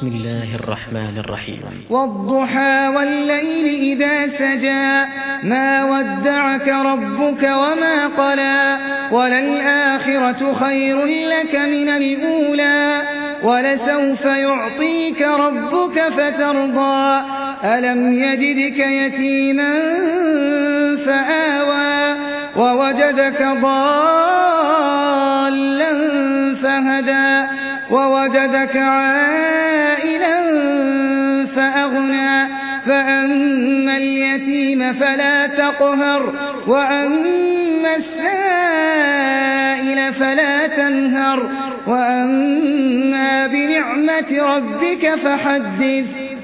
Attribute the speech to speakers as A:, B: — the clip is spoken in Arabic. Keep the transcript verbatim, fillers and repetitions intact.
A: بسم الله الرحمن الرحيم
B: والضحى والليل إذا سجى ما ودعك ربك وما قلى وللآخرة خير لك من الأولى ولسوف يعطيك ربك فترضى ألم يجدك يتيما فآوى ووجدك ضالا فهدى ووجدك عائلا فأغنى فأما اليتيم فلا تقهر وأما السائل فلا تنهر وأما بنعمة ربك فحدث